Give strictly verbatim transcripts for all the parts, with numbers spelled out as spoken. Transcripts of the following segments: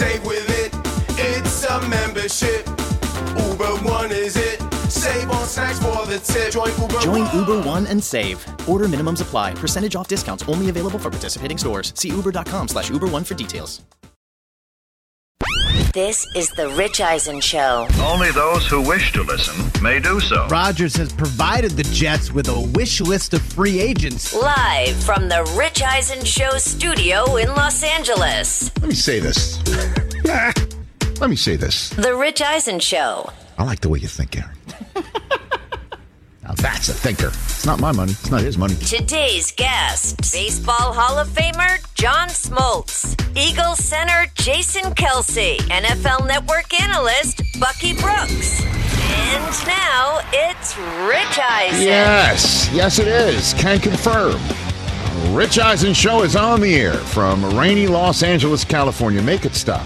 Save with it, it's a membership. Uber One is it. Save on snacks for the tip. Join Uber Join One. Uber One and save. Order minimums apply. Percentage off discounts only available for participating stores. See uber.com slash Uber One for details. This is the Rich Eisen Show. Only those who wish to listen may do so. Rodgers has provided the Jets with a wish list of free agents. Live from the Rich Eisen Show studio in Los Angeles. Let me say this. Let me say this. The Rich Eisen Show. I like the way you think, Aaron. Now that's a thinker. It's not my money. It's not his money. Today's guest, Baseball Hall of Famer John Smoltz, Eagles center Jason Kelsey, N F L Network analyst Bucky Brooks. And now it's Rich Eisen. Yes, yes it is. Can confirm. Rich Eisen Show is on the air from rainy Los Angeles, California. Make it stop.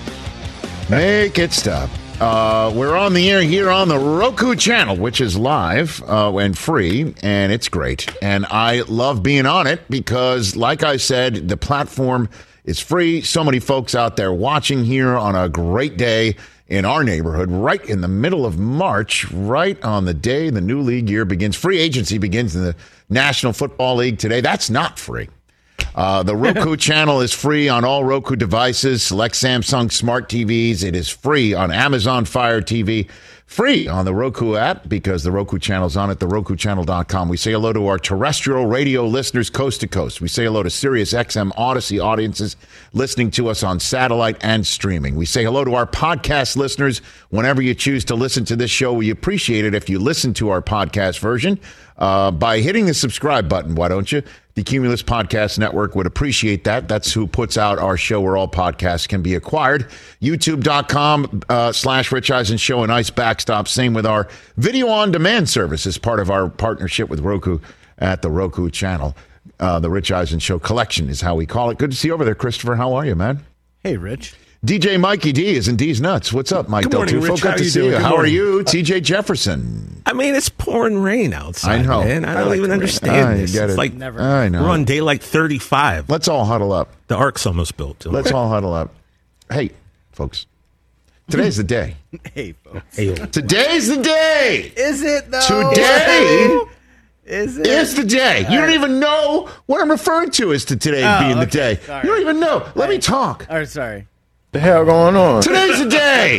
Make it stop. Uh, we're on the air here on the Roku channel, which is live uh, and free, and it's great. And I love being on it because, like I said, the platform is free. So many folks out there watching here on a great day in our neighborhood, right in the middle of March, right on the day the new league year begins. Free agency begins in the National Football League today. That's not free. Uh, the Roku channel is free on all Roku devices, select Samsung smart T Vs. It is free on Amazon Fire T V, free on the Roku app because the Roku channel's on it, the roku channel dot com. We say hello to our terrestrial radio listeners coast to coast. We say hello to Sirius X M Odyssey audiences listening to us on satellite and streaming. We say hello to our podcast listeners. Whenever you choose to listen to this show, we appreciate it if you listen to our podcast version uh, by hitting the subscribe button, why don't you? The Cumulus Podcast Network would appreciate that. That's who puts out our show where all podcasts can be acquired. YouTube.com uh, slash Rich Eisen Show, a nice backstop. Same with our video on demand service as part of our partnership with Roku at the Roku channel. Uh, the Rich Eisen Show collection is how we call it. Good to see you over there, Christopher. How are you, man? Hey, Rich. D J Mikey D is in D's Nuts. What's up, Mike? Good morning, Rich. Good How to you see doing? you. Good How are morning. you, T J Jefferson? I mean, it's pouring rain outside. I know. Man. I don't I like even the understand rain. I this. get It's it. like Never. I know. we're on day like thirty-five. Let's all huddle up. The ark's almost built. Let's all huddle up. Hey, folks. Today's the day. Hey, folks. Hey, Today's the day. Is it, though? Today Is it? is the day. You don't even know what I'm referring to as to today Oh, being the okay. day. Sorry. You don't even know. Let me talk. Oh, sorry. The hell going on? Today's the day.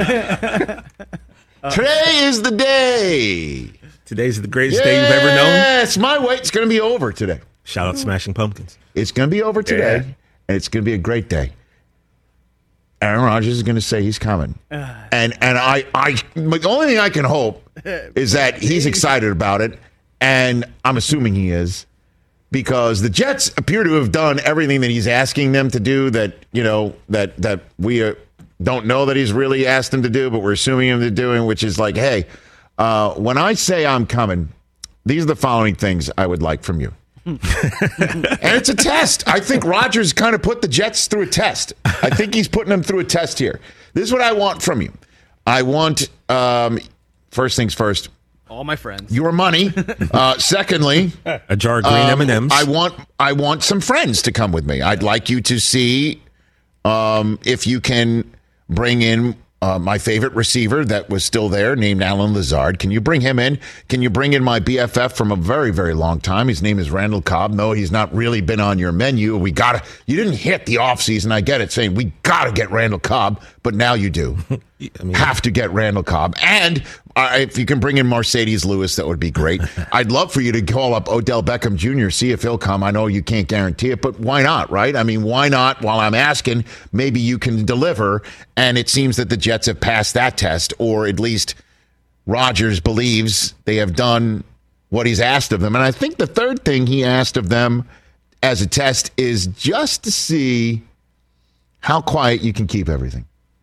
Today is the day. today's the greatest day you've ever known. Yes, my wait's going to be over today. Shout out Smashing Pumpkins. It's going to be over today, Yeah. and it's going to be a great day. Aaron Rodgers is going to say he's coming, and and I I the only thing I can hope is that he's excited about it, and I'm assuming he is, because the Jets appear to have done everything that he's asking them to do. That you know that that we uh, don't know that he's really asked them to do, but we're assuming him to doing, which is like, hey, uh, when I say I'm coming, these are the following things I would like from you. And it's a test. I think Rodgers kind of put the Jets through a test. I think he's putting them through a test here. This is what I want from you. I want, um, first things first, All my friends. your money. Uh, secondly, A jar of green um, M and M's. I want I want some friends to come with me. I'd like you to see um, if you can bring in uh, my favorite receiver that was still there, named Alan Lazard. Can you bring him in? Can you bring in my B F F from a very, very long time? His name is Randall Cobb. No, he's not really been on your menu. We got to, you didn't hit the offseason. I get it, saying we got to get Randall Cobb, but now you do. I mean, Have to get Randall Cobb. And uh, if you can bring in Mercedes Lewis, that would be great. I'd love for you to call up Odell Beckham Junior, see if he'll come. I know you can't guarantee it, but why not, right? I mean, why not? While I'm asking, maybe you can deliver. And it seems that the Jets have passed that test, or at least Rodgers believes they have done what he's asked of them. And I think the third thing he asked of them as a test is just to see how quiet you can keep everything.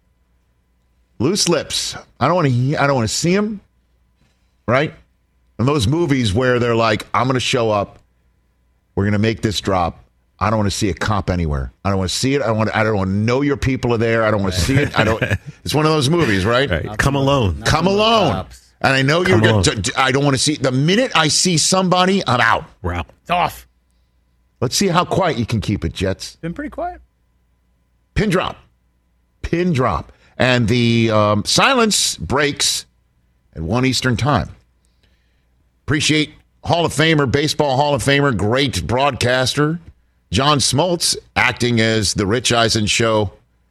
Loose lips. I don't want to. I don't want to see him. Right? In those movies where they're like, "I'm going to show up. We're going to make this drop." I don't want to see a cop anywhere. I don't want to see it. I don't want. I don't want to know your people are there. I don't want to see it. I don't. It's one of those movies, right? right. Come alone. Come alone. And I know you're. Come Gonna, I don't want to see. The minute I see somebody, I'm out. We're out. It's off. Let's see how quiet you can keep it, Jets. Been pretty quiet. Pin drop. pin drop. And the um, silence breaks at one Eastern time. Appreciate Hall of Famer, Baseball Hall of Famer, great broadcaster, John Smoltz, acting as the Rich Eisen Show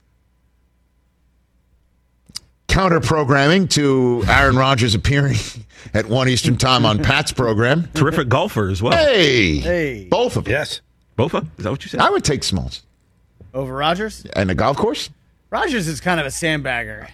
counter-programming to Aaron Rodgers appearing at one Eastern time on Pat's program. Terrific golfer as well. Hey! Hey. Both of them. Yes. Both of them? Is that what you said? I would take Smoltz. Over Rodgers? And the golf course? Rodgers is kind of a sandbagger.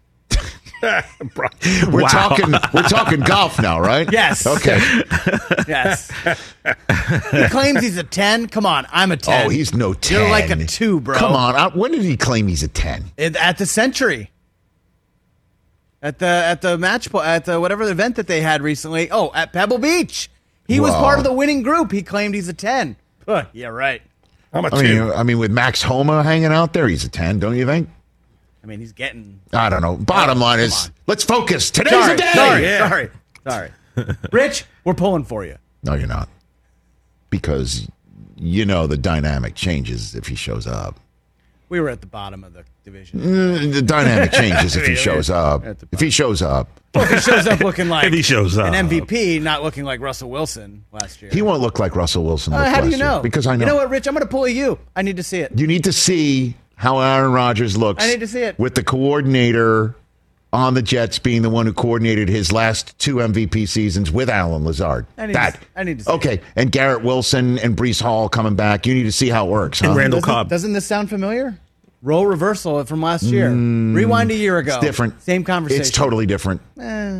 We're Wow. talking we're talking golf now, right? Yes. Okay. Yes. He claims he's a ten. Come on, I'm a ten. Oh, he's no ten. You're like a two, bro. Come on. I- When did he claim he's a ten? It- at the Century. At the at the match po- at the whatever event that they had recently. Oh, at Pebble Beach. He was Wow. part of the winning group. He claimed he's a ten. Huh, yeah, right. I'm a I mean, two. I mean, with Max Homa hanging out there, he's a ten, don't you think? I mean, he's getting. I don't know. Bottom line come is, on. let's focus. Today's Sorry, the day. sorry, Yeah. sorry, sorry. Rich, we're pulling for you. No, you're not. Because you know the dynamic changes if he shows up. We were at the bottom of the division. Mm, The dynamic changes if he shows up. At the If he shows up, Well, if he shows up looking like If he shows up. an M V P, not looking like Russell Wilson last year. he won't look like Russell Wilson. Uh, looked how do last you year. know? Because I know. You know what, Rich? I'm going to pull a you. I need to see it. You need to see how Aaron Rodgers looks. I need to see it. With the coordinator on the Jets being the one who coordinated his last two M V P seasons with Alan Lazard. I need that. to- I need to see Okay, and Garrett Wilson and Breece Hall coming back. You need to see how it works. Huh? And Randall Doesn't, Cobb. doesn't this sound familiar? Role reversal from last year. Rewind a year ago. Mm, It's different. Same conversation. It's totally different. Eh.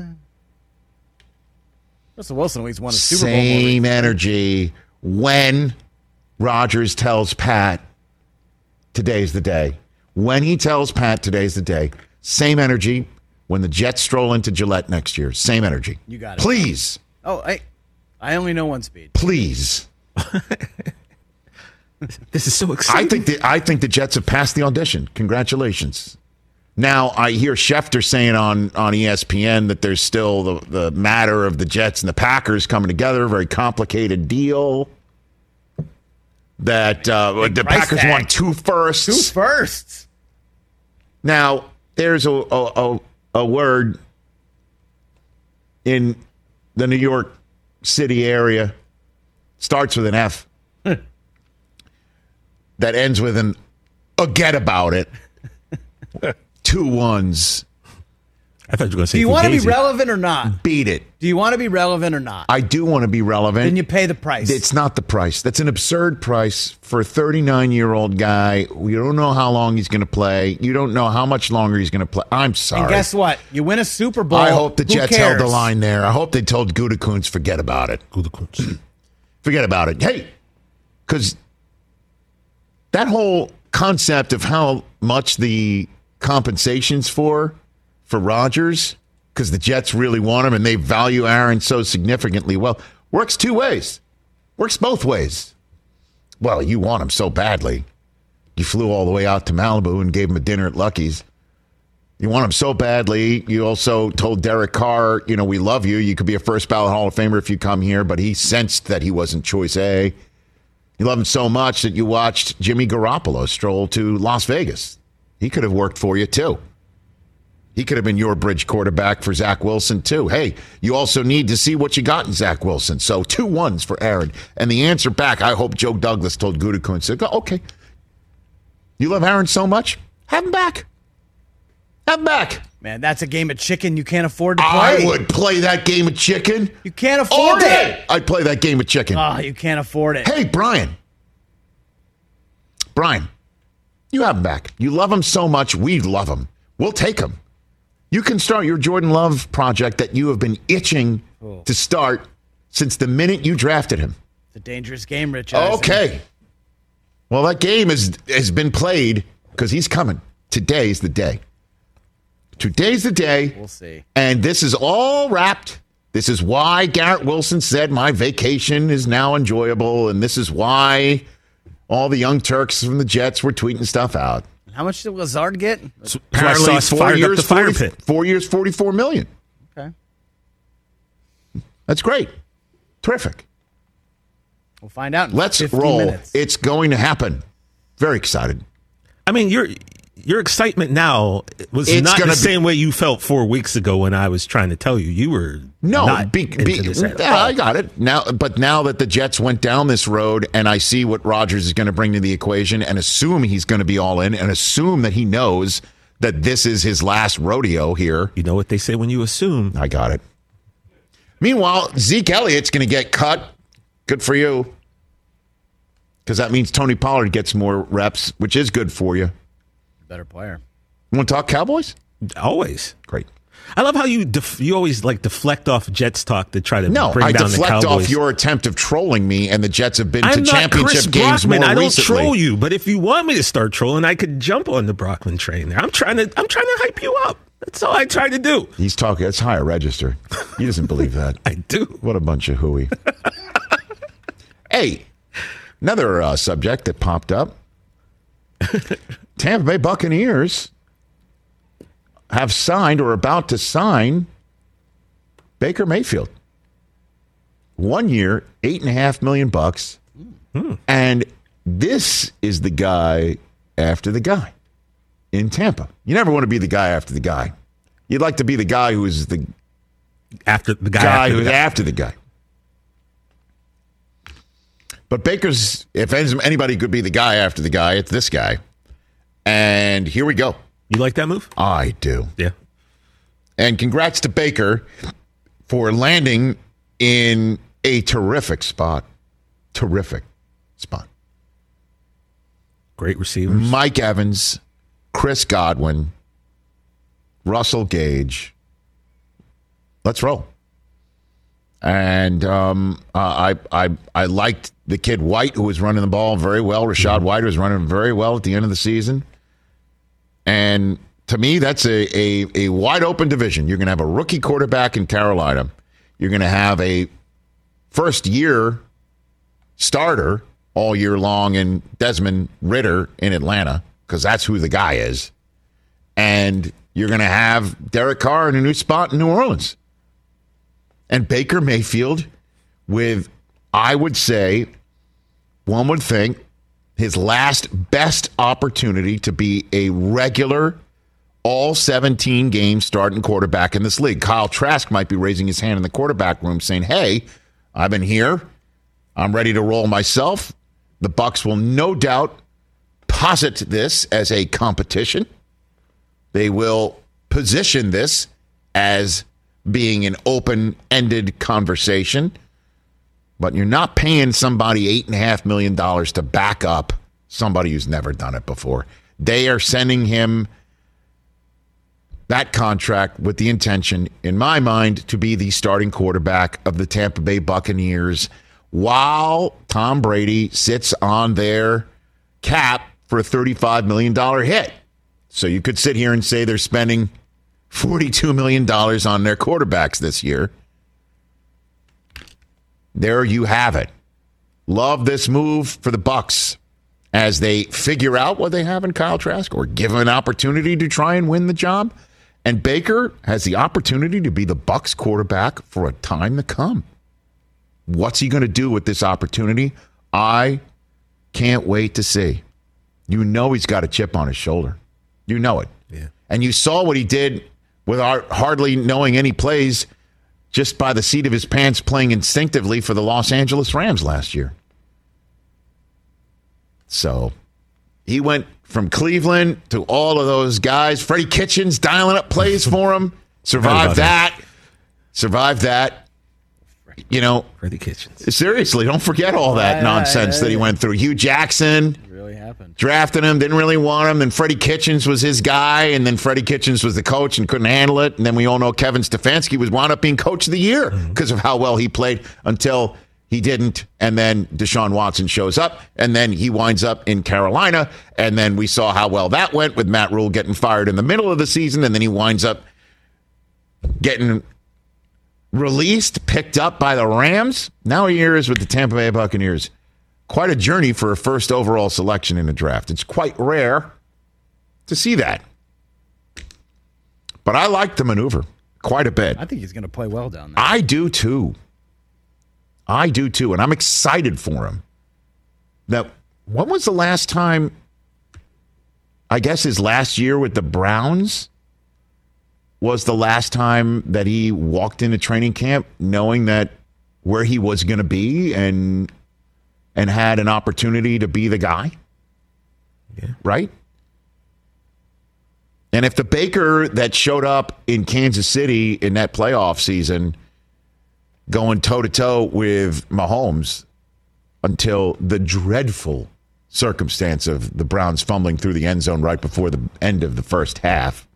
Russell Wilson at least won a Super Bowl. more Same energy when Rodgers tells Pat, today's the day. When he tells Pat, today's the day. Same energy when the Jets stroll into Gillette next year. Same energy. You got it. Please, Oh, I, I only know one speed. please. This is so exciting. I think the I think the Jets have passed the audition. Congratulations. Now I hear Schefter saying on, on E S P N that there's still the, the matter of the Jets and the Packers coming together, a very complicated deal. That uh, the price Packers tag. want two firsts. Two firsts. Now there's a, a a a word in the New York City area, starts with an F. That ends with an "forget about it." Two ones. I thought you were going to say Do you want to be Fugazi. relevant or not? Beat it. Do you want to be relevant or not? I do want to be relevant. Then you pay the price. It's not the price. That's an absurd price for a thirty-nine-year-old guy. You don't know how long he's going to play. You don't know how much longer he's going to play. I'm sorry. and guess what? You win a Super Bowl. I hope the Who Jets cares? held the line there. I hope they told Gutekunst, forget about it. Gutekunst. Forget about it. Hey, because that whole concept of how much the compensation's for, for Rodgers, because the Jets really want him and they value Aaron so significantly well, works two ways. Works both ways. Well, you want him so badly. You flew all the way out to Malibu and gave him a dinner at Lucky's. You want him so badly. You also told Derek Carr, you know, we love you. You could be a first ballot Hall of Famer if you come here, but he sensed that he wasn't choice A. You love him so much that you watched Jimmy Garoppolo stroll to Las Vegas. He could have worked for you, too. He could have been your bridge quarterback for Zach Wilson, too. Hey, you also need to see what you got in Zach Wilson. So two ones for Aaron. And the answer back, I hope Joe Douglas told Gutekunst, okay, you love Aaron so much, have him back. Have him back. Man, that's a game of chicken you can't afford to play. I would play that game of chicken. You can't all afford day. it. I'd play that game of chicken. Oh, you can't afford it. Hey, Brian. Brian, you have him back. You love him so much. We love him. We'll take him. You can start your Jordan Love project that you have been itching Oh. to start since the minute you drafted him. It's a dangerous game, Rich. Eisen. Okay. Well, that game is, has been played because he's coming. Today's the day. Today's the day. We'll see. And this is all wrapped. This is why Garrett Wilson said my vacation is now enjoyable. And this is why all the young Turks from the Jets were tweeting stuff out. How much did Lazard get? So Sauce fired up the fire forty, pit. four years, forty-four million. Okay. That's great. Terrific. We'll find out in Let's fifteen roll. minutes. It's going to happen. Very excited. I mean, you're your excitement now was It's not the gonna be- same way you felt four weeks ago when I was trying to tell you. You were No, not be, into be, this at yeah, all. I got it now. But now that the Jets went down this road, and I see what Rodgers is going to bring to the equation, and assume he's going to be all in, and assume that he knows that this is his last rodeo here. You know what they say when you assume. I got it. Meanwhile, Zeke Elliott's going to get cut. Good for you, because that means Tony Pollard gets more reps, which is good for you. Better player. You want to talk Cowboys? Always. Great. I love how you def- you always like deflect off Jets talk to try to No, bring I down the deflect Cowboys. off your attempt of trolling me, and the Jets have been I'm to not championship Chris games Brockman. more I don't recently. troll you, but if you want me to start trolling, I could jump on the Brockman train. There, I'm trying to I'm trying to hype you up. That's all I try to do. He's talking. It's higher register. He doesn't believe that. I do. What a bunch of hooey. Hey, another uh, subject that popped up. Tampa Bay Buccaneers have signed or about to sign Baker Mayfield. One year, eight and a half million bucks. Hmm. And this is the guy after the guy in Tampa. You never want to be the guy after the guy. You'd like to be the guy who is the After the guy, guy after the who's guy. after the guy. But Baker's, if anybody could be the guy after the guy, it's this guy. And here we go. You like that move? I do. Yeah. And congrats to Baker for landing in a terrific spot. Terrific spot. Great receivers. Mike Evans, Chris Godwin, Russell Gage. Let's roll. And um, uh, I, I, I liked the kid White, who was running the ball very well. Rashad White was running very well at the end of the season. And to me, that's a, a, a wide open division. You're going to have a rookie quarterback in Carolina. You're going to have a first year starter all year long in Desmond Ridder in Atlanta, because that's who the guy is. And you're going to have Derek Carr in a new spot in New Orleans. And Baker Mayfield with, I would say, one would think, his last best opportunity to be a regular all seventeen game starting quarterback in this league. Kyle Trask might be raising his hand in the quarterback room saying, hey, I've been here. I'm ready to roll myself. The Bucs will no doubt posit this as a competition. They will position this as being an open-ended conversation. But you're not paying somebody eight point five million dollars to back up somebody who's never done it before. They are sending him that contract with the intention, in my mind, to be the starting quarterback of the Tampa Bay Buccaneers while Tom Brady sits on their cap for a thirty-five million dollars hit. So you could sit here and say they're spending forty-two million dollars on their quarterbacks this year. There you have it. Love this move for the Bucs as they figure out what they have in Kyle Trask or give him an opportunity to try and win the job. And Baker has the opportunity to be the Bucs quarterback for a time to come. What's he going to do with this opportunity? I can't wait to see. You know he's got a chip on his shoulder. You know it. Yeah. And you saw what he did without hardly knowing any plays, just by the seat of his pants, playing instinctively for the Los Angeles Rams last year. So he went from Cleveland to all of those guys. Freddie Kitchens dialing up plays for him. Survived that. Survived that. You know, Freddie Kitchens. seriously, don't forget all that Yeah, nonsense yeah, that he yeah. went through. Hugh Jackson. It really happened. Drafted him, didn't really want him. Then Freddie Kitchens was his guy, and then Freddie Kitchens was the coach and couldn't handle it. And then we all know Kevin Stefanski was wound up being coach of the year because of how well he played until he didn't. And then Deshaun Watson shows up, and then he winds up in Carolina. And then we saw how well that went with Matt Rule getting fired in the middle of the season, and then he winds up getting released, picked up by the Rams. Now he is with the Tampa Bay Buccaneers. Quite a journey for a first overall selection in the draft. It's quite rare to see that. But I like the maneuver quite a bit. I think he's going to play well down there. I do too. I do too. And I'm excited for him. Now, when was the last time I guess his last year with the Browns was the last time that he walked into training camp knowing that where he was going to be and and had an opportunity to be the guy. Yeah. Right? And if the Baker that showed up in Kansas City in that playoff season going toe-to-toe with Mahomes until the dreadful circumstance of the Browns fumbling through the end zone right before the end of the first half,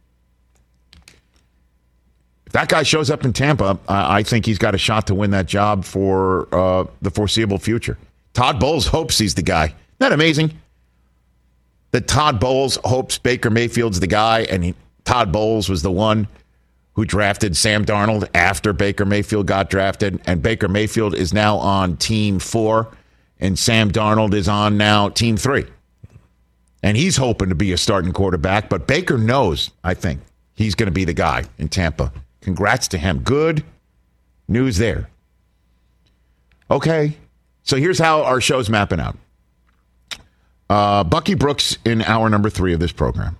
if that guy shows up in Tampa, I think he's got a shot to win that job for uh, the foreseeable future. Todd Bowles hopes he's the guy. Isn't that amazing? That Todd Bowles hopes Baker Mayfield's the guy, and he, Todd Bowles was the one who drafted Sam Darnold after Baker Mayfield got drafted, and Baker Mayfield is now on team four, and Sam Darnold is on now team three. And he's hoping to be a starting quarterback, but Baker knows, I think, he's going to be the guy in Tampa. Congrats to him. Good news there. Okay, so here's how our show's mapping out. Uh, Bucky Brooks in hour number three of this program.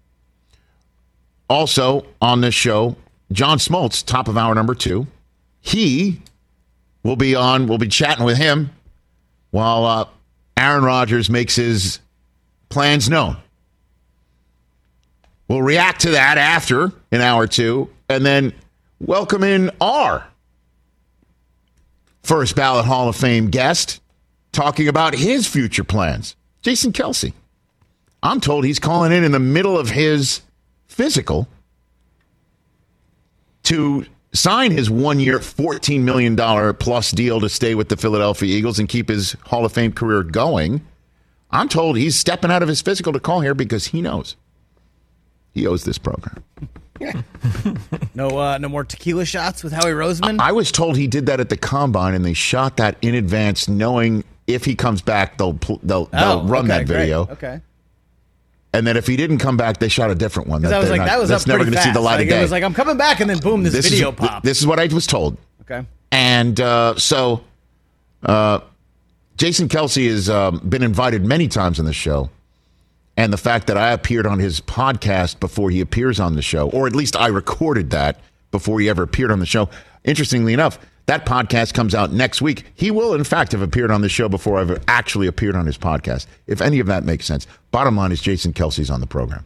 Also on this show, John Smoltz, top of hour number two. He will be on, we'll be chatting with him while uh, Aaron Rodgers makes his plans known. We'll react to that after in hour two, and then welcome in our first ballot Hall of Fame guest talking about his future plans. Jason Kelce. I'm told he's calling in in the middle of his physical to sign his one-year, fourteen million dollars plus deal to stay with the Philadelphia Eagles and keep his Hall of Fame career going. I'm told he's stepping out of his physical to call here because he knows he owes this program. no, uh, no more tequila shots with Howie Roseman? I, I was told he did that at the Combine, and they shot that in advance knowing if he comes back, they'll they'll, they'll oh, run okay, that video. Great. Okay. And then if he didn't come back, they shot a different one. That I was like, not, that was that's up never pretty going to see the light like, of day. It was like, I'm coming back, and then boom, this, this video is, popped. This is what I was told. Okay. And uh, so uh, Jason Kelce has um, been invited many times on the show. And the fact that I appeared on his podcast before he appears on the show, or at least I recorded that before he ever appeared on the show. Interestingly enough, that podcast comes out next week. He will, in fact, have appeared on the show before I've actually appeared on his podcast, if any of that makes sense. Bottom line is Jason Kelce's on the program.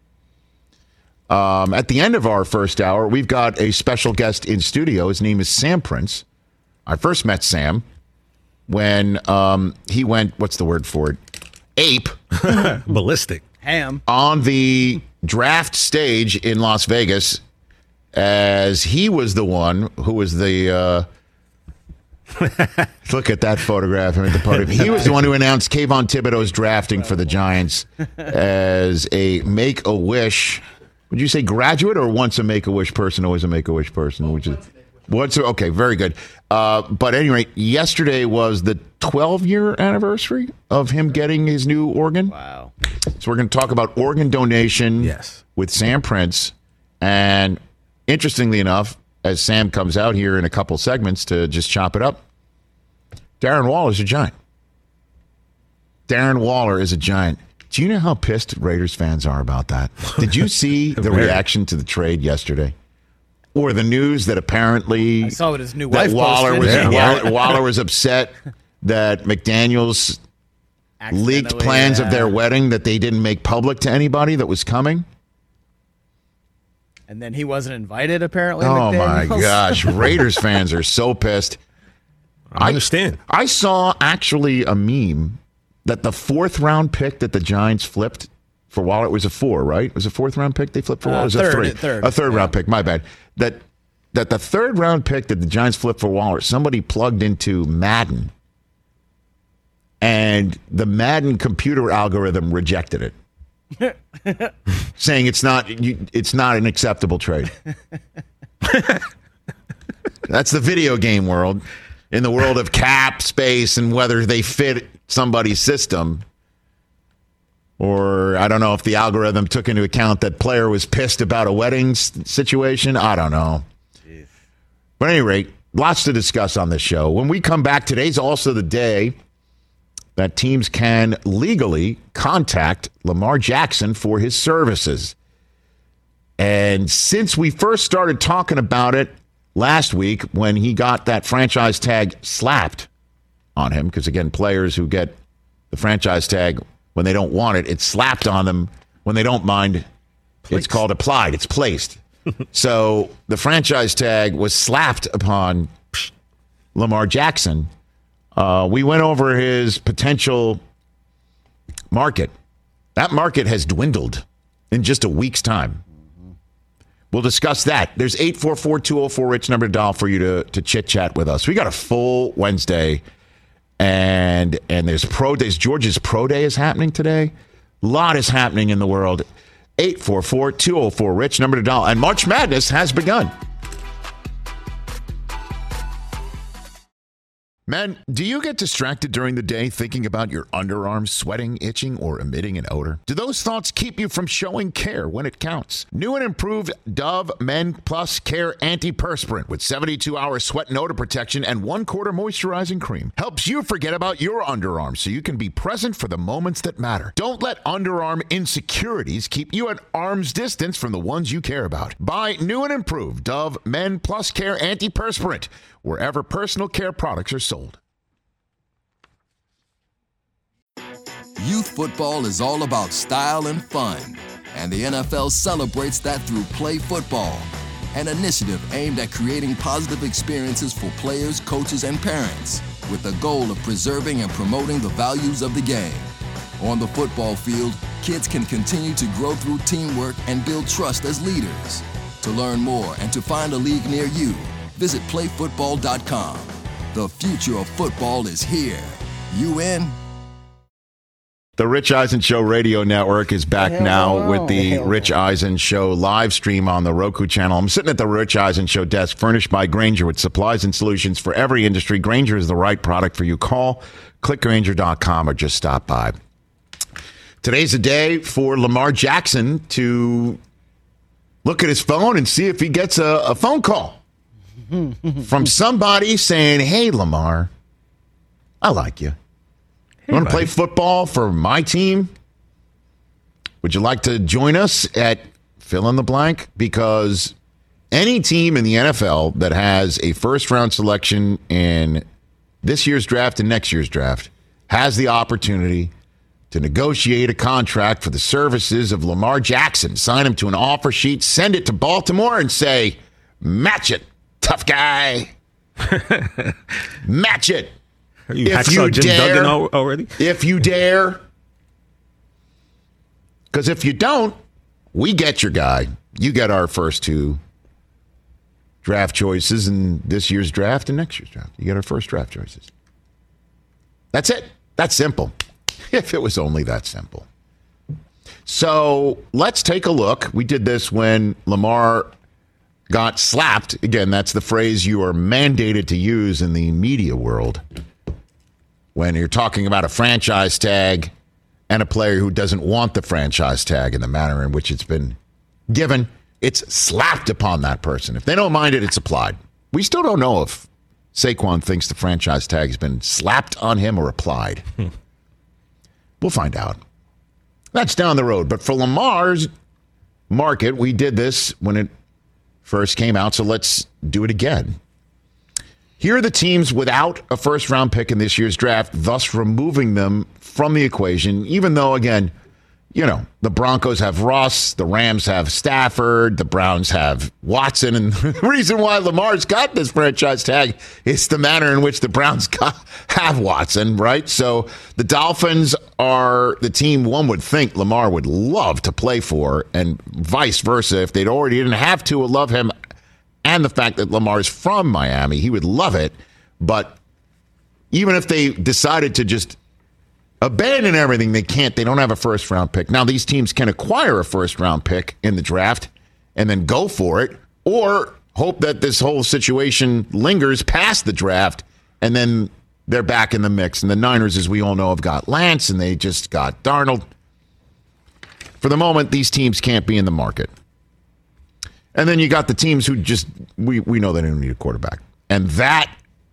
Um, at the end of our first hour, we've got a special guest in studio. His name is Sam Prince. I first met Sam when um, he went, what's the word for it? Ape. Ballistic. Ham. On the draft stage in Las Vegas, as he was the one who was the uh, look at that photograph at the podium. He was the one who announced Kayvon Thibodeau's drafting for the Giants as a Make-A-Wish. Would you say graduate or once a Make-A-Wish person, always a Make-A-Wish person? Which is what's okay, very good. Uh, but at any rate, yesterday was the twelve-year anniversary of him getting his new organ. Wow. So we're going to talk about organ donation yes. with Sam Prince. And interestingly enough, as Sam comes out here in a couple segments to just chop it up, Darren Waller is a Giant. Darren Waller is a Giant. Do you know how pissed Raiders fans are about that? Did you see the reaction to the trade yesterday? Or the news that apparently I saw what his new that wife Waller was, posted. Waller, Waller was upset that McDaniels leaked plans yeah. of their wedding that they didn't make public to anybody that was coming. And then he wasn't invited, apparently. Oh, my McDaniels. gosh. Raiders fans are so pissed. I understand. I, I saw actually a meme that the fourth round pick that the Giants flipped for Waller, it was a four, right? It was a fourth round pick they flipped for Waller? Uh, it was third, a three. third, a third yeah. round pick, my bad. That that the third round pick that the Giants flipped for Waller, somebody plugged into Madden, and the Madden computer algorithm rejected it, saying it's not you, it's not an acceptable trade. That's the video game world. In the world of cap space and whether they fit somebody's system, or I don't know if the algorithm took into account that player was pissed about a wedding situation. I don't know. Jeez. But at any rate, lots to discuss on this show. When we come back, today's also the day that teams can legally contact Lamar Jackson for his services. And since we first started talking about it last week when he got that franchise tag slapped on him, because again, players who get the franchise tag when they don't want it, it's slapped on them when they don't mind. Placed. It's called applied. It's placed. So the franchise tag was slapped upon Lamar Jackson. Uh, we went over his potential market. That market has dwindled in just a week's time. We'll discuss that. There's eight four four, two oh four, Rich, number to dial for you to, to chit-chat with us. We got a full Wednesday, and and there's pro days. Georgia's pro day is happening today. A lot is happening in the world. eight four four, two oh four, Rich, number to dial. And March Madness has begun. Men, do you get distracted during the day thinking about your underarms sweating, itching, or emitting an odor? Do those thoughts keep you from showing care when it counts? New and improved Dove Men Plus Care Antiperspirant with seventy-two hour sweat and odor protection and one quarter moisturizing cream helps you forget about your underarms so you can be present for the moments that matter. Don't let underarm insecurities keep you at arm's distance from the ones you care about. Buy new and improved Dove Men Plus Care Antiperspirant wherever personal care products are sold. Youth football is all about style and fun, and the N F L celebrates that through Play Football, an initiative aimed at creating positive experiences for players, coaches, and parents, with the goal of preserving and promoting the values of the game. On the football field, kids can continue to grow through teamwork and build trust as leaders. To learn more and to find a league near you, visit play football dot com. The future of football is here. You in? The Rich Eisen Show radio network is back now with the Rich Eisen Show live stream on the Roku channel. I'm sitting at the Rich Eisen Show desk, furnished by Grainger with supplies and solutions for every industry. Grainger is the right product for you. Call, click Grainger dot com, or just stop by. Today's a day for Lamar Jackson to look at his phone and see if he gets a, a phone call from somebody saying, hey, Lamar, I like you. You want to play football for my team? Would you like to join us at fill in the blank? Because any team in the N F L that has a first-round selection in this year's draft and next year's draft has the opportunity to negotiate a contract for the services of Lamar Jackson. Sign him to an offer sheet, send it to Baltimore, and say, match it, tough guy. Match it. Are you if you Jim dare, Duggan already? If you dare. Because if you don't, we get your guy. You get our first two draft choices in this year's draft and next year's draft. You get our first draft choices. That's it. That's simple. If it was only that simple. So let's take a look. We did this when Lamar got slapped. Again, that's the phrase you are mandated to use in the media world when you're talking about a franchise tag and a player who doesn't want the franchise tag in the manner in which it's been given. It's slapped upon that person. If they don't mind it, it's applied. We still don't know if Saquon thinks the franchise tag has been slapped on him or applied. Hmm. We'll find out. That's down the road. But for Lamar's market, we did this when it first came out, so let's do it again. Here are the teams without a first-round pick in this year's draft, thus removing them from the equation, even though, again, you know, the Broncos have Russ, the Rams have Stafford, the Browns have Watson, and the reason why Lamar's got this franchise tag is the manner in which the Browns got, have Watson, right? So the Dolphins are the team one would think Lamar would love to play for, and vice versa. If they'd already didn't have to love him, and the fact that Lamar's from Miami, he would love it. But even if they decided to just abandon everything, they can't. They don't have a first-round pick. Now, these teams can acquire a first-round pick in the draft and then go for it, or hope that this whole situation lingers past the draft, and then they're back in the mix. And the Niners, as we all know, have got Lance, and they just got Darnold. For the moment, these teams can't be in the market. And then you got the teams who just, we, we know they don't need a quarterback. And that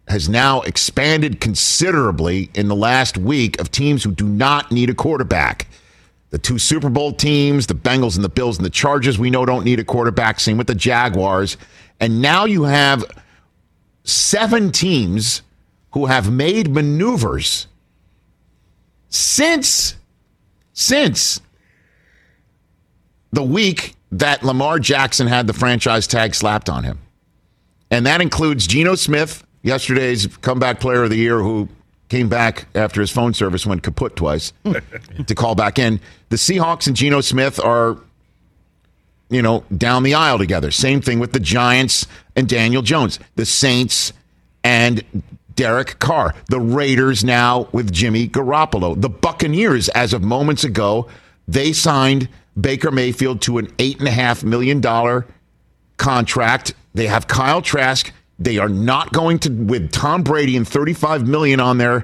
has now expanded considerably in the last week of teams who do not need a quarterback. The two Super Bowl teams, the Bengals and the Bills and the Chargers, we know don't need a quarterback. Same with the Jaguars. And now you have seven teams who have made maneuvers since, since the week that Lamar Jackson had the franchise tag slapped on him. And that includes Geno Smith, yesterday's comeback player of the year, who came back after his phone service went kaput twice to call back in. The Seahawks and Geno Smith are, you know, down the aisle together. Same thing with the Giants and Daniel Jones. The Saints and Derek Carr. The Raiders now with Jimmy Garoppolo. The Buccaneers, as of moments ago, they signed Baker Mayfield to an eight point five million dollars contract. They have Kyle Trask. They are not going to, with Tom Brady and thirty-five million dollars on their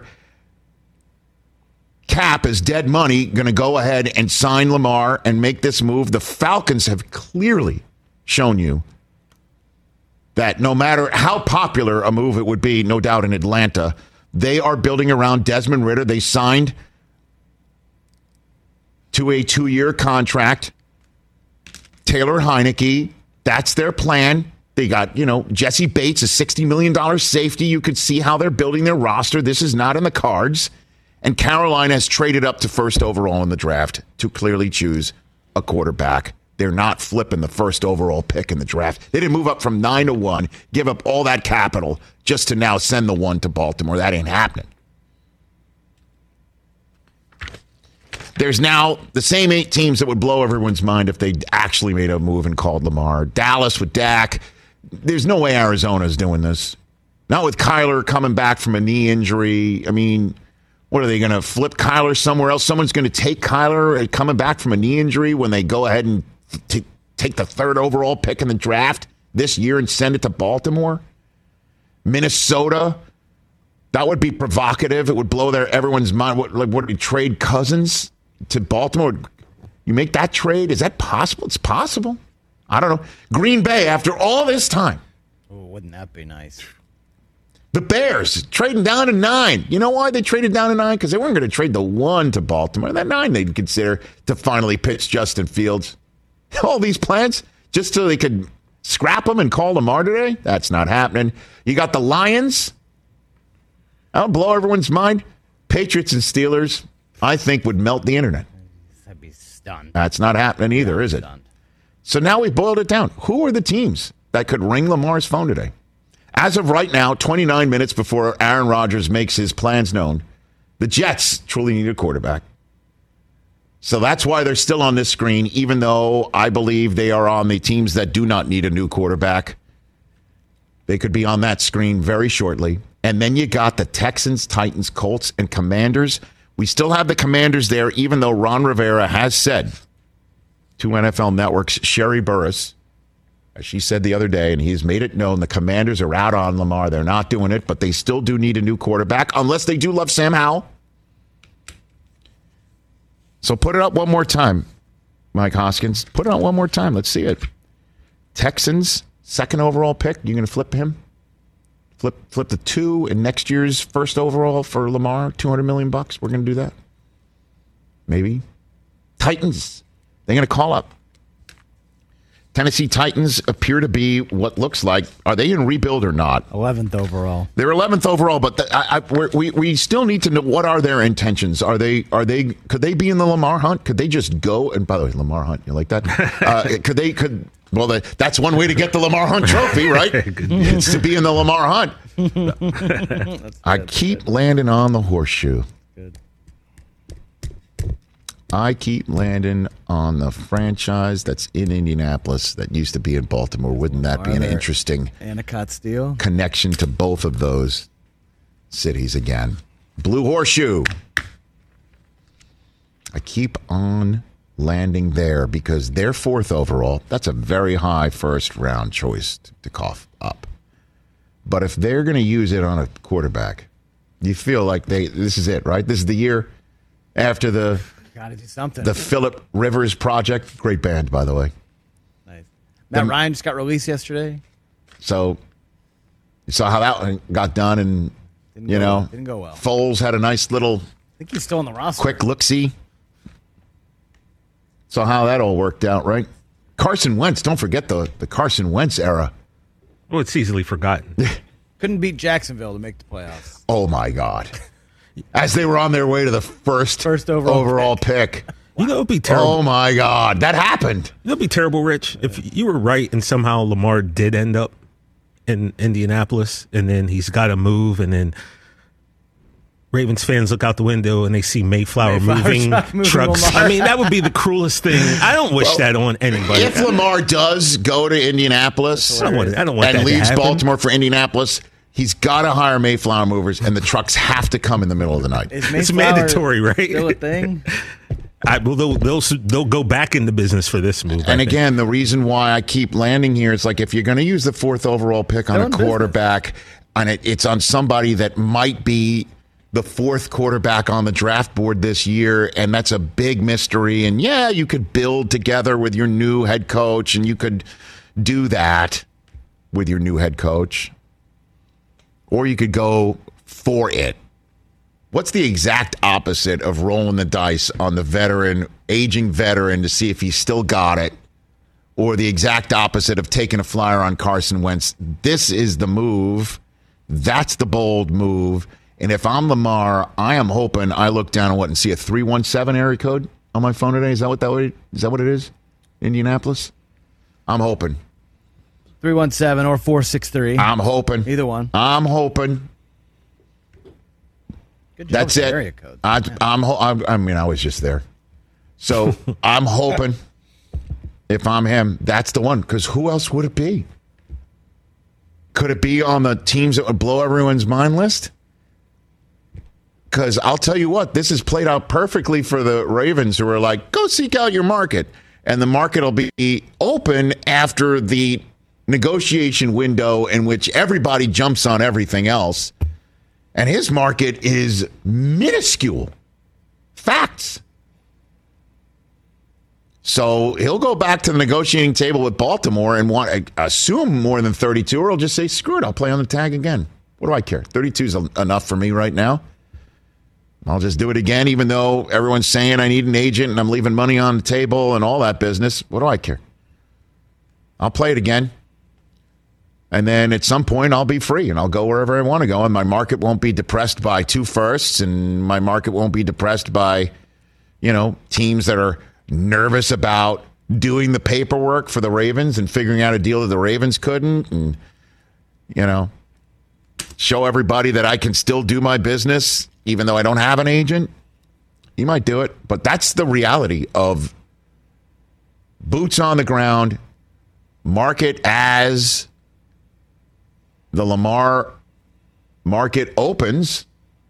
cap as dead money, going to go ahead and sign Lamar and make this move. The Falcons have clearly shown you that no matter how popular a move it would be, no doubt in Atlanta, they are building around Desmond Ridder. They signed to a two-year contract. Taylor Heineke, that's their plan. They got, you know, Jesse Bates, a sixty million dollars safety. You could see how they're building their roster. This is not in the cards. And Carolina has traded up to first overall in the draft to clearly choose a quarterback. They're not flipping the first overall pick in the draft. They didn't move up from nine to one, give up all that capital just to now send the one to Baltimore. That ain't happening. There's now the same eight teams that would blow everyone's mind if they actually made a move and called Lamar. Dallas with Dak. There's no way Arizona's doing this. Not with Kyler coming back from a knee injury. I mean, what are they going to flip Kyler somewhere else? Someone's going to take Kyler coming back from a knee injury when they go ahead and t- take the third overall pick in the draft this year and send it to Baltimore? Minnesota. That would be provocative. It would blow their everyone's mind. What, like, what, trade Cousins to Baltimore? You make that trade? Is that possible? It's possible. I don't know. Green Bay, after all this time. Oh, wouldn't that be nice? The Bears trading down to nine. You know why they traded down to nine? Because they weren't going to trade the one to Baltimore. That nine they'd consider to finally pitch Justin Fields. All these plans just so they could scrap him and call Lamar today? That's not happening. You got the Lions. That'll blow everyone's mind. Patriots and Steelers, I think, would melt the internet. I'd be stunned. That's not happening either, is it? Stunned. So now we've boiled it down. Who are the teams that could ring Lamar's phone today? As of right now, twenty-nine minutes before Aaron Rodgers makes his plans known, the Jets truly need a quarterback. So that's why they're still on this screen, even though I believe they are on the teams that do not need a new quarterback. They could be on that screen very shortly. And then you got the Texans, Titans, Colts, and Commanders. We still have the Commanders there, even though Ron Rivera has said to N F L Network's Sherry Burris, as she said the other day, and he's made it known the Commanders are out on Lamar. They're not doing it, but they still do need a new quarterback, unless they do love Sam Howell. So put it up one more time, Mike Hoskins. Put it up one more time. Let's see it. Texans, second overall pick. You going to flip him? Flip flip the two in next year's first overall for Lamar, two hundred million bucks. We're going to do that. Maybe. Titans. They're going to call up. Tennessee Titans appear to be what looks like. Are they in rebuild or not? eleventh overall. They're eleventh overall, but the, I, I, we're, we we still need to know what are their intentions. Are they are they could they be in the Lamar hunt? Could they just go? And by the way, Lamar Hunt, you like that? Uh, could they could? Well, the, that's one way to get the Lamar Hunt trophy, right? It's to be in the Lamar Hunt. I keep landing on the horseshoe. Good. I keep landing on the franchise that's in Indianapolis that used to be in Baltimore. Wouldn't that be an interesting Anacott Steel connection to both of those cities again? Blue Horseshoe. I keep on landing there because they're fourth overall. That's a very high first round choice to, to cough up. But if they're going to use it on a quarterback, you feel like they this is it, right? This is the year after the Gotta do something. The Phillip Rivers Project. Great band, by the way. Nice. Matt The- Ryan just got released yesterday. So You saw how that one got done, and Didn't you go, know, didn't go well. Foles had a nice little I think he's still on the roster. quick look-see. Saw how that all worked out, right? Carson Wentz, don't forget the, the Carson Wentz era. Well, it's easily forgotten. Couldn't beat Jacksonville to make the playoffs. Oh, my God. As they were on their way to the first, First overall overall pick. You know, it'd be terrible. Oh, my God. That happened. It'd be terrible, Rich, if you were right and somehow Lamar did end up in Indianapolis, and then he's got to move, and then Ravens fans look out the window and they see Mayflower, Mayflower moving, truck moving trucks. Lamar. I mean, that would be the cruelest thing. I don't wish Well, that on anybody. If Lamar does go to Indianapolis I don't want, I don't want and that to leaves happen. Baltimore for Indianapolis, he's got to hire Mayflower movers, and the trucks have to come in the middle of the night. Is It's Mayflower mandatory, right? Still a thing? I, well, they'll, they'll they'll go back into business for this move. I And think. again, the reason why I keep landing here is like if you're going to use the fourth overall pick on They're a in business. quarterback, and it, it's on somebody that might be the fourth quarterback on the draft board this year, and that's a big mystery. And yeah, you could build together with your new head coach, and you could do that with your new head coach, or you could go for it. What's the exact opposite of rolling the dice on the veteran, aging veteran to see if he's still got it, or the exact opposite of taking a flyer on Carson Wentz? This is the move. That's the bold move. And if I'm Lamar, I am hoping I look down and what and see a three one seven area code on my phone today. Is that what that would, is that what it is? Indianapolis? I'm hoping. three one seven or four six three. I'm hoping. Either one. I'm hoping. Good job That's with the it. area code. I, I'm, ho- I'm. I mean, I was just there, so I'm hoping if I'm him, that's the one. Because who else would it be? Could it be on the teams that would blow everyone's mind list? Because I'll tell you what, this has played out perfectly for the Ravens, who are like, go seek out your market, and the market will be open after the negotiation window in which everybody jumps on everything else. And his market is minuscule. Facts. So he'll go back to the negotiating table with Baltimore and want assume more than thirty-two, or he'll just say, screw it, I'll play on the tag again. What do I care? thirty-two is enough for me right now. I'll just do it again, even though everyone's saying I need an agent and I'm leaving money on the table and all that business. What do I care? I'll play it again. And then at some point, I'll be free and I'll go wherever I want to go. And my market won't be depressed by two firsts, and my market won't be depressed by, you know, teams that are nervous about doing the paperwork for the Ravens and figuring out a deal that the Ravens couldn't. And, you know, show everybody that I can still do my business even though I don't have an agent. You might do it. But that's the reality of boots on the ground, market as the Lamar market opens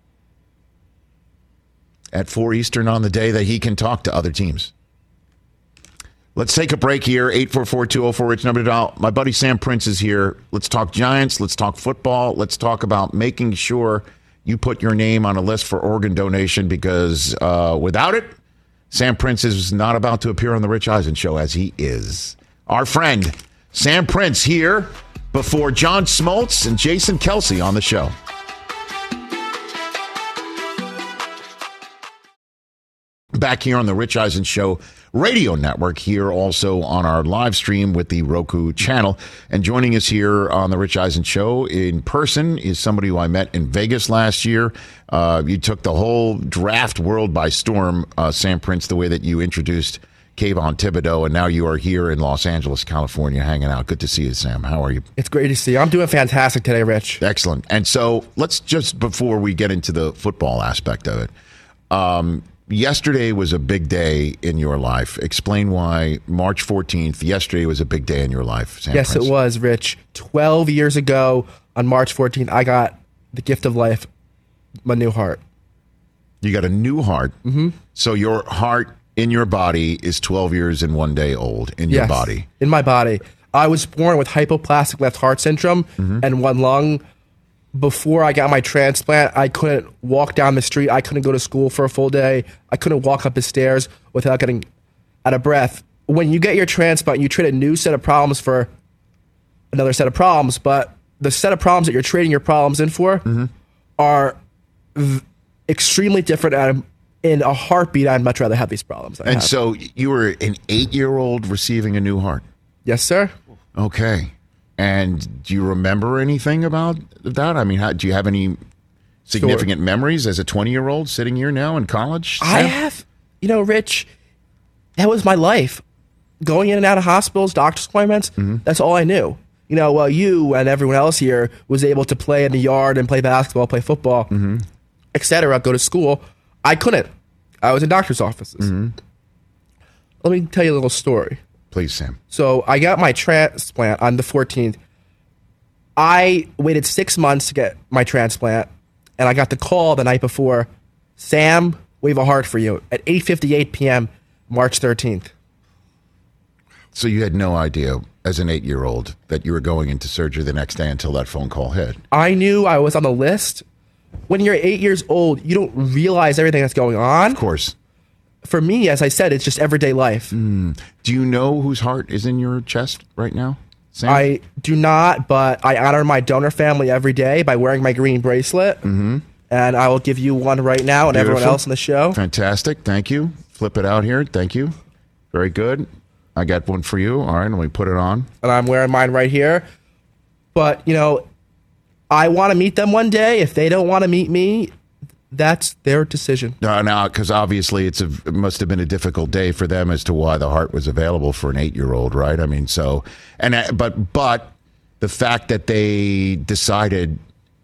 at four Eastern on the day that he can talk to other teams. Let's take a break here. eight four four, two oh four, Rich, number to dial. My buddy Sam Prince is here. Let's talk Giants. Let's talk football. Let's talk about making sure you put your name on a list for organ donation, because uh, without it, Sam Prince is not about to appear on the Rich Eisen Show, as he is. Our friend Sam Prince here before John Smoltz and Jason Kelsey on the show. Back here on the Rich Eisen Show radio network, here also on our live stream with the Roku channel. And joining us here on the Rich Eisen Show in person is somebody who I met in Vegas last year. Uh, you took the whole draft world by storm, uh, Sam Prince, the way that you introduced Kayvon Thibodeau, and now you are here in Los Angeles, California, hanging out. Good to see you, Sam. How are you? It's great to see you. I'm doing fantastic today, Rich. Excellent. And so let's just, before we get into the football aspect of it, um, yesterday was a big day in your life. Explain why March fourteenth, yesterday was a big day in your life, Sam Yes, Prince. it was, Rich. twelve years ago on March fourteenth, I got the gift of life, my new heart. You got a new heart. Mm-hmm. So your heart in your body is twelve years and one day old in your Yes, body. in my body. I was born with hypoplastic left heart syndrome Mm-hmm. and one lung. Before I got my transplant, I couldn't walk down the street. I couldn't go to school for a full day. I couldn't walk up the stairs without getting out of breath. When you get your transplant, you trade a new set of problems for another set of problems, but the set of problems that you're trading your problems in for Mm-hmm. are v- extremely different. And in a heartbeat, I'd much rather have these problems. than I And have. so you were an eight-year-old receiving a new heart. yes, sir. Okay. And do you remember anything about that? I mean, how, do you have any significant memories as a twenty-year-old sitting here now in college? I Sam? have, you know, Rich, that was my life. Going in and out of hospitals, doctor's appointments, Mm-hmm. that's all I knew. You know, while you and everyone else here was able to play in the yard and play basketball, play football, Mm-hmm. et cetera, go to school, I couldn't. I was in doctor's offices. Mm-hmm. Let me tell you a little story. Please, Sam. So I got my transplant on the fourteenth. I waited six months to get my transplant, and I got the call the night before. Sam, we have a heart for you at eight fifty-eight p.m. March thirteenth. So you had no idea as an eight-year-old that you were going into surgery the next day until that phone call hit. I knew I was on the list. When you're eight years old, you don't realize everything that's going on. Of course. For me, as I said, it's just everyday life. Do you know whose heart is in your chest right now, Sam? I do not, but I honor my donor family every day by wearing my green bracelet. Mm-hmm. And I will give you one right now and everyone Beautiful. else in the show. Fantastic. Thank you. Flip it out here. Thank you. Very good. I got one for you. All right, let me put it on. And I'm wearing mine right here. But, you know, I want to meet them one day. If they don't want to meet me, that's their decision. No, no, because obviously it's a, it must have been a difficult day for them as to why the heart was available for an eight-year-old, right? I mean, so and I- but but the fact that they decided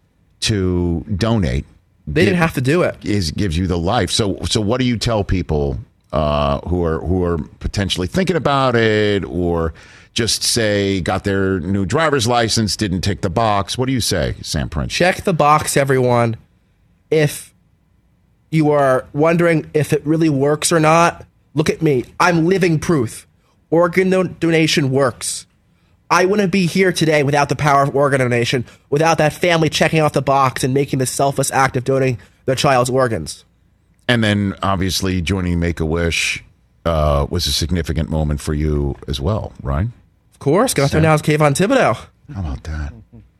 to donate, They didn't have to do it. is gives you the life. So so what do you tell people uh, who are who are potentially thinking about it, or just say got their new driver's license, didn't tick the box? What do you say, Sam Prince? Check the box, everyone. If you are wondering if it really works or not, look at me. I'm living proof. Organ don- donation works. I wouldn't be here today without the power of organ donation, without that family checking off the box and making the selfless act of donating their child's organs. And then obviously joining Make-A-Wish uh, was a significant moment for you as well, right? Of course, got to announce Kayvon Thibodeau. How about that?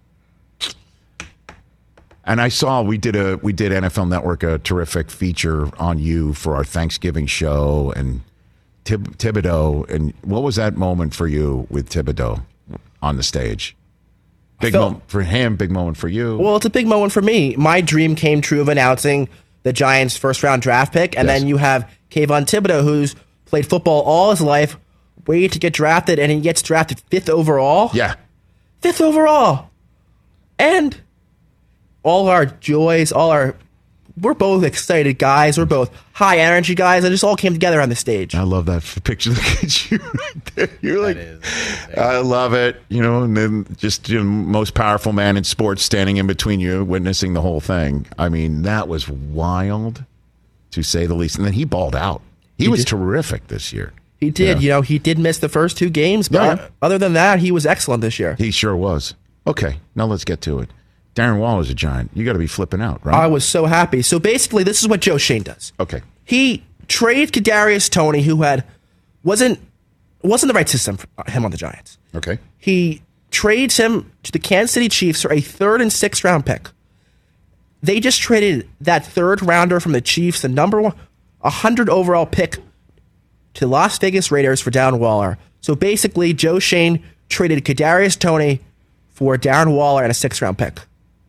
And I saw we did a we did N F L Network a terrific feature on you for our Thanksgiving show and Thib- Thibodeau. And what was that moment for you with Thibodeau on the stage? Big felt- moment for him, big moment for you. Well, it's a big moment for me. My dream came true of announcing the Giants' first round draft pick, and Yes. then you have Kayvon Thibodeau, who's played football all his life, waited to get drafted, and he gets drafted fifth overall. yeah. Fifth overall. And all our joys, all our we're both excited guys. We're both high energy guys. It just all came together on the stage. I love that f- picture. Look at you right there. You're like, I love it. You know, and then just you know, most powerful man in sports standing in between you, witnessing the whole thing. I mean, that was wild, to say the least. And then he balled out. He, was did. terrific this year. He did. Yeah. You know, he did miss the first two games, but Yeah, yeah. other than that, he was excellent this year. He sure was. Okay, now let's get to it. Darren Waller's a Giant. You got to be flipping out, right? I was so happy. So basically, this is what Joe Shane does. okay. He traded Kadarius Toney, who had wasn't wasn't the right system for him on the Giants. Okay. He trades him to the Kansas City Chiefs for a third and sixth round pick. They just traded that third rounder from the Chiefs, the number one, one hundred overall pick, to Las Vegas Raiders for Darren Waller. So basically, Joe Shane traded Kadarius Toney for Darren Waller and a sixth round pick.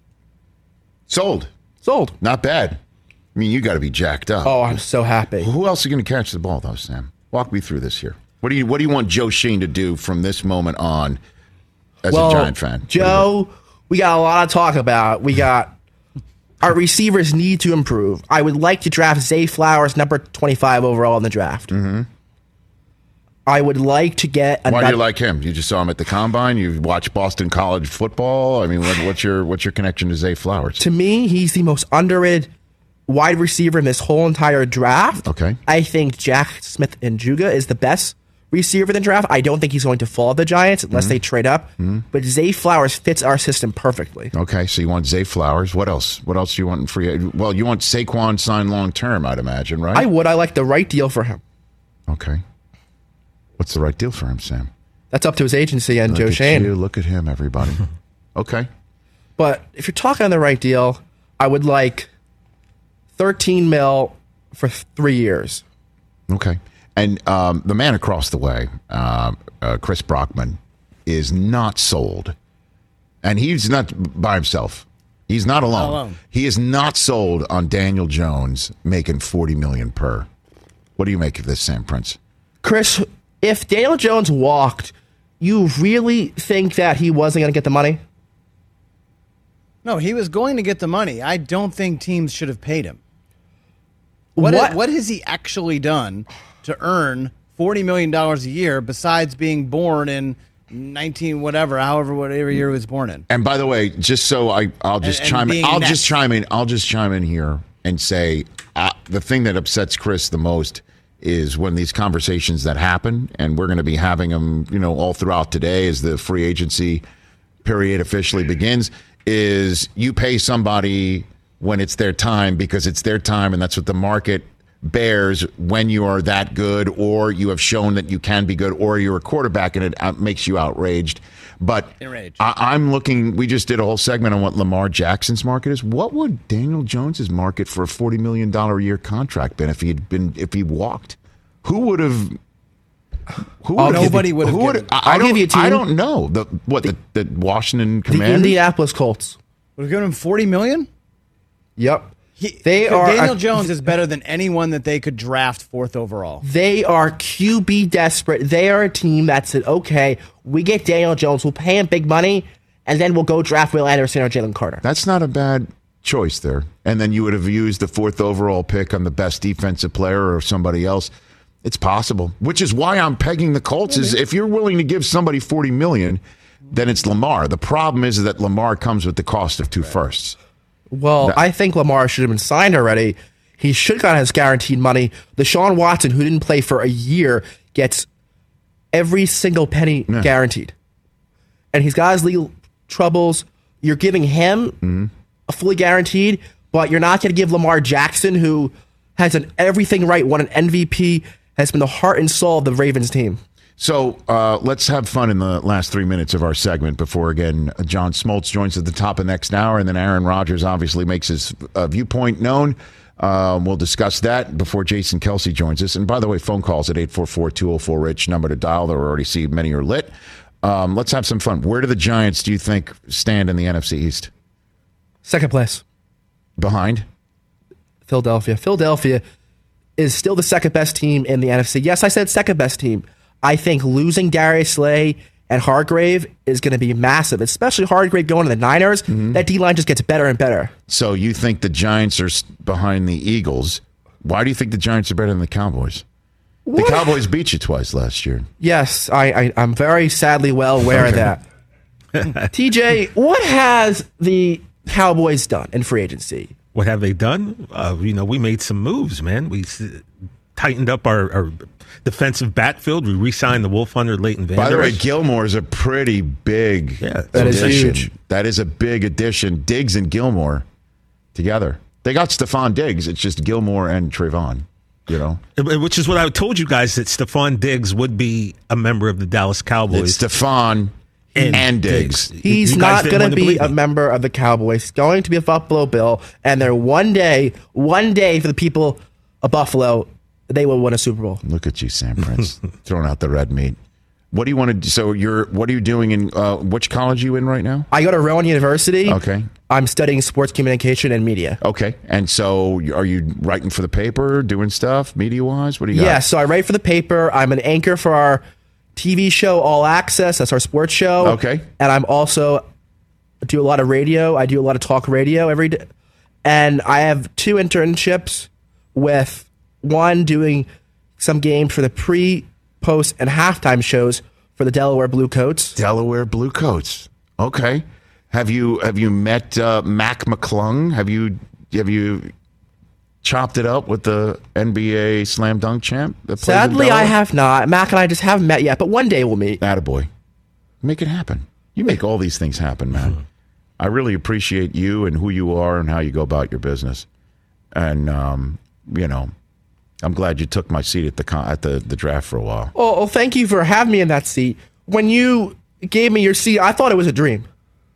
Sold. Sold. Not bad. I mean, you got to be jacked up. Oh, I'm so happy. Who else is going to catch the ball, though, Sam? Walk me through this here. What do you What do you want Joe Shane to do from this moment on as well, a Giant fan? Joe, we got a lot to talk about. We got our receivers need to improve. I would like to draft Zay Flowers, number twenty-five overall in the draft. Mm-hmm. I would like to get. Why do another- you like him? You just saw him at the combine. You watch Boston College football. I mean, what, what's your what's your connection to Zay Flowers? To me, he's the most underrated wide receiver in this whole entire draft. Okay. I think Jack Smith and Juga is the best receiver in the draft. I don't think he's going to fall the Giants unless Mm-hmm. they trade up. But Zay Flowers fits our system perfectly. Okay, so you want Zay Flowers. What else? What else do you want in free? Well, you want Saquon signed long term, I'd imagine, right? I would. I like the right deal for him. Okay. What's the right deal for him, Sam? That's up to his agency and Look Joe at Shane. you. Look at him, everybody. Okay. But if you're talking on the right deal, I would like thirteen mil for th- three years. Okay. And um, the man across the way, uh, uh, Chris Brockman, is not sold. And he's not by himself. He's not alone. Not alone. He is not sold on Daniel Jones making forty million dollars per. What do you make of this, Sam Prince? Chris, if Daniel Jones walked, you really think that he wasn't going to get the money? No, he was going to get the money. I don't think teams should have paid him. What What? what has he actually done to earn forty million dollars a year besides being born in nineteen whatever, however whatever year he was born in? And by the way, just so I, I'll just And- and chime in. being I'll next. just chime in. I'll just chime in here and say uh, the thing that upsets Chris the most is when these conversations that happen, and we're going to be having them, you know, all throughout today as the free agency period officially begins. Is you pay somebody when it's their time because it's their time, and that's what the market bears when you are that good, or you have shown that you can be good, or you're a quarterback and it uh, makes you outraged. But Enraged. I, I'm looking, we just did a whole segment on what Lamar Jackson's market is. What would Daniel Jones's market for a forty million dollars a year contract been if he'd been, if he walked? Who would have, who I'll would give Nobody you- would have who would given. I, I I'll don't, give you a team. I don't know. The, what, the, the Washington The Commanders? Indianapolis Colts. Would have given him forty million dollars? Yep. He, They are Daniel a- Jones is better than anyone that they could draft fourth overall. They are Q B desperate. They are a team that said, okay, we get Daniel Jones, we'll pay him big money, and then we'll go draft Will Anderson or Jalen Carter. That's not a bad choice there. And then you would have used the fourth overall pick on the best defensive player or somebody else. It's possible, which is why I'm pegging the Colts. Is if you're willing to give somebody forty million dollars, then it's Lamar. The problem is that Lamar comes with the cost of two firsts. Well, That- I think Lamar should have been signed already. He should have gotten his guaranteed money. Deshaun Watson, who didn't play for a year, gets every single penny Yeah. guaranteed. And he's got his legal troubles. You're giving him Mm-hmm. a fully guaranteed, but you're not going to give Lamar Jackson, who has done everything right, won an M V P, has been the heart and soul of the Ravens team. So uh, let's have fun in the last three minutes of our segment before, again, John Smoltz joins at the top of next hour, and then Aaron Rodgers obviously makes his uh, viewpoint known. Um, we'll discuss that before Jason Kelsey joins us. And by the way, phone calls at eight four four, two oh four, RICH, number to dial. There already see many are lit. Um, let's have some fun. Where do the Giants, do you think, stand in the N F C East? Second place, Behind? Philadelphia. Philadelphia is still the second best team in the N F C. Yes, I said second best team. I think losing Darius Slay and Hargrave is going to be massive, especially Hargrave going to the Niners. Mm-hmm. That D-line just gets better and better. So you think the Giants are s- behind the Eagles. Why do you think the Giants are better than the Cowboys? The Cowboys beat you twice last year. Yes, I, I, I'm very sadly well aware of that. T J, what has the Cowboys done in free agency? What have they done? Uh, you know, we made some moves, man. We s- tightened up our, our defensive backfield. We re-signed the Wolf Hunter, Leighton Vander. By the way, Gilmore is a pretty big Yeah, That is addition. huge. That is a big addition. Diggs and Gilmore together. They got Stephon Diggs. It's just Gilmore and Trayvon, you know. which is what I told you guys, that Stephon Diggs would be a member of the Dallas Cowboys. It's Stephon and, And Diggs. Diggs. He's You guys not didn't going want to to be believe a me. member of the Cowboys. He's going to be a Buffalo Bill, and they're one day, one day for the people of Buffalo, they will win a Super Bowl. Look at you, Sam Prince, throwing out the red meat. What do you want to do? So you're, what are you doing in, uh, which college are you in right now? I go to Rowan University. Okay. I'm studying sports communication and media. Okay. And so are you writing for the paper, doing stuff, media-wise? What do you got? Yeah, so I write for the paper. I'm an anchor for our T V show, All Access. That's our sports show. Okay. And I'm also do a lot of radio. I do a lot of talk radio every day. And I have two internships, with one doing some games for the pre, post, and halftime shows for the Delaware Blue Coats. Delaware Blue Coats. Okay. Have you have you met uh, Mac McClung? Have you have you chopped it up with the N B A slam dunk champ? that plays in Sadly, I Delaware? have not. Mac and I just haven't met yet, but one day we'll meet. Attaboy. Make it happen. You make all these things happen, man. I really appreciate you and who you are and how you go about your business. And um, you know, I'm glad you took my seat at the con- at the, the draft for a while. Oh, well, thank you for having me in that seat. When you gave me your seat, I thought it was a dream.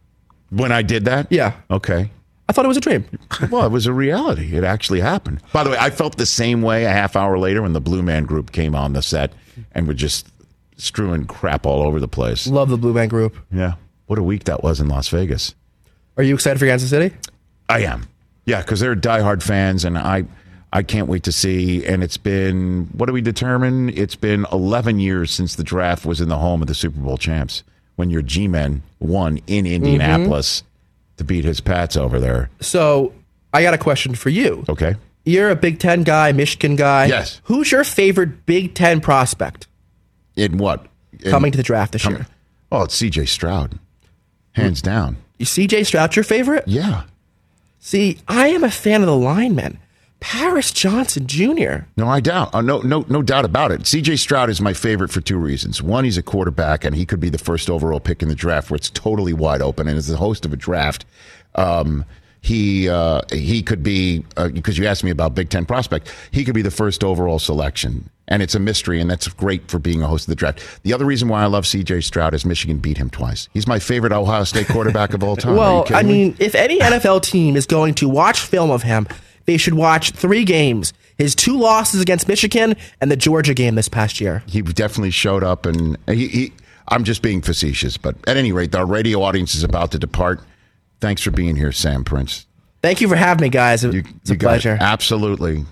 When I did that? Yeah. Okay. I thought it was a dream. Well, it was a reality. It actually happened. By the way, I felt the same way a half hour later when the Blue Man Group came on the set and were just strewing crap all over the place. Love the Blue Man Group. Yeah. What a week that was in Las Vegas. Are you excited for Kansas City? I am. Yeah, because they're diehard fans, and I I can't wait to see. And it's been, what do we determine? It's been eleven years since the draft was in the home of the Super Bowl champs when your G-Men won in Indianapolis mm-hmm. to beat his Pats over there. So I got a question for you. Okay. You're a Big Ten guy, Michigan guy. Yes. Who's your favorite Big Ten prospect? In what? In, coming to the draft this com- year. Oh, it's C J Stroud. Hands mm. down. C J Stroud your favorite? Yeah. See, I am a fan of the linemen. Paris Johnson Junior No, I doubt. Uh, no, no, no doubt about it. C J Stroud is my favorite for two reasons. One, he's a quarterback, and he could be the first overall pick in the draft, where it's totally wide open. And as the host of a draft, um, he uh, he could be uh, because you asked me about Big Ten prospect. He could be the first overall selection, and it's a mystery, and that's great for being a host of the draft. The other reason why I love C J Stroud is Michigan beat him twice. He's my favorite Ohio State quarterback of all time. Well, I mean, me? if any N F L team is going to watch film of him, they should watch three games. His two losses against Michigan and the Georgia game this past year. He definitely showed up, and he, he I'm just being facetious. But at any rate, our radio audience is about to depart. Thanks for being here, Sam Prince. Thank you for having me, guys. It's you, a you pleasure. Absolutely.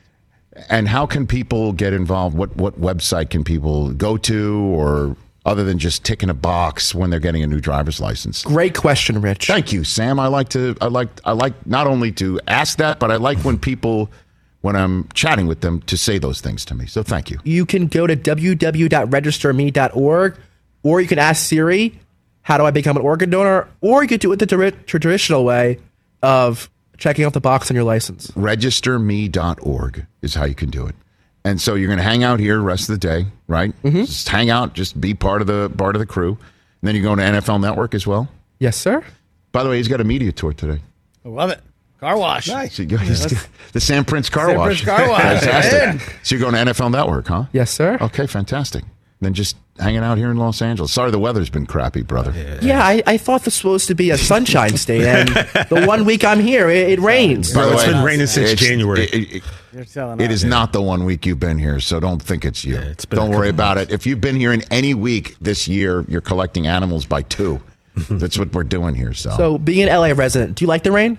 And how can people get involved? What what website can people go to, or other than just ticking a box when they're getting a new driver's license? Great question, Rich. Thank you, Sam. I like to I like I like not only to ask that, but I like when people, when I'm chatting with them, to say those things to me. So thank you. You can go to w w w dot register me dot org, or you can ask Siri, how do I become an organ donor? Or you could do it the tra- traditional way of checking off the box on your license. register me dot org is how you can do it. And so you're going to hang out here the rest of the day, right? Mm-hmm. Just hang out, just be part of the part of the crew. And then you're going to N F L Network as well? Yes, sir. By the way, he's got a media tour today. I love it. Car wash. Nice. So the Sam Prince Car Sam Wash. Prince Car Wash. Fantastic. So you're going to N F L Network, huh? Yes, sir. Okay, fantastic. Then just hanging out here in Los Angeles. Sorry, the weather's been crappy, brother. Yeah, yeah I, I thought this was supposed to be a sunshine state, and the one week I'm here, it, it rains. Bro, it's way, been raining since it's, January. It, it, You're telling it us. is not the one week you've been here, so don't think it's you. Yeah, it's been don't a worry couple about months. it. If you've been here in any week this year, you're collecting animals by two. That's what we're doing here. So, So, being an L A resident, do you like the rain?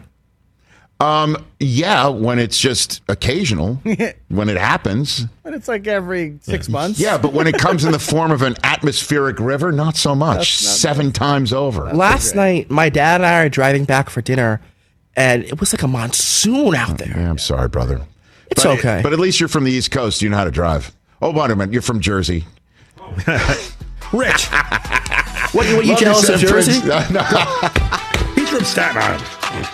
um, yeah, when it's just occasional, when it happens. But it's like every six months. Yeah, but when it comes in the form of an atmospheric river, not so much. Seven times over. Last night, my dad and I are driving back for dinner, and it was like a monsoon out there. Yeah, I'm sorry, brother. It's But- okay. But at least you're from the East Coast. You know how to drive. Oh, wait a minute. You're from Jersey. Rich, What, what are you Love jealous of Sam Jersey? Prince. No, no. he's from Staten Island.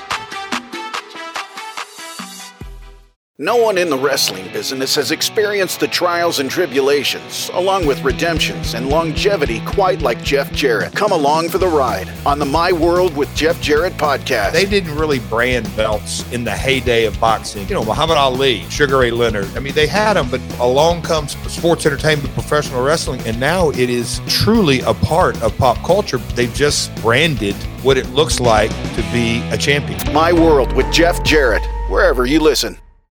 No one in the wrestling business has experienced the trials and tribulations, along with redemptions and longevity quite like Jeff Jarrett. Come along for the ride on the My World with Jeff Jarrett podcast. They didn't really brand belts in the heyday of boxing. You know, Muhammad Ali, Sugar Ray Leonard. I mean, they had them, but along comes sports entertainment, professional wrestling, and now it is truly a part of pop culture. They've just branded what it looks like to be a champion. My World with Jeff Jarrett, wherever you listen.